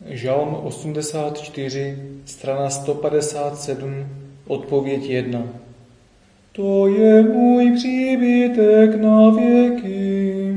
Žalm 84, strana 157, odpověď 1. To je můj příbytek na věky,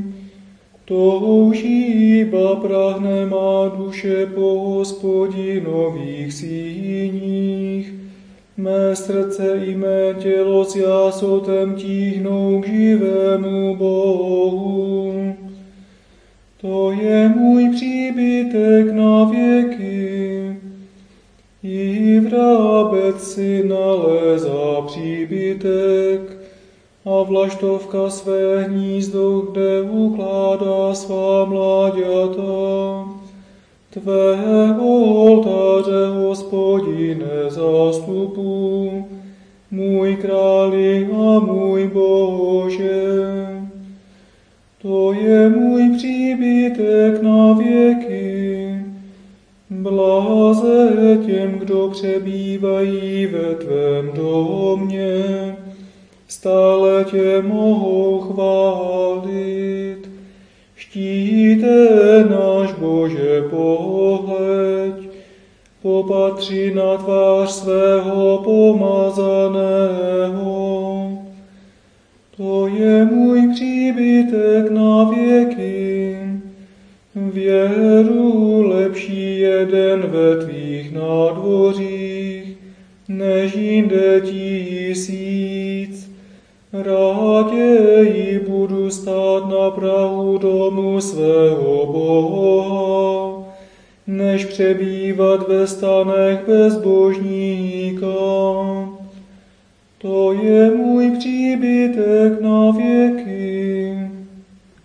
touží ba prahne má duše po Hospodinových síních. Mé srdce i mé tělo s jásotem tíhnou k živému Bohu. To je můj příbytek na věky, i vrabec si nalézá příbytek a vlaštovka své hnízdo, kde ukládá svá mláďata. Tvého oltáře, Hospodine, zástupu, můj králi a můj Bože. To je můj příbytek na věky. Bláze těm, kdo přebývají ve tvém domě, stále tě mohou chválit. Štíte náš Bože, pohleď, popatři na tvář svého pomazaného. To je můj příbytek na věky, věru lepší jeden ve tvých nádvořích, než jinde 1000. Raději budu stát na prahu domu svého Boha, než přebývat ve stanech bezbožníka. To je můj příbytek na věky.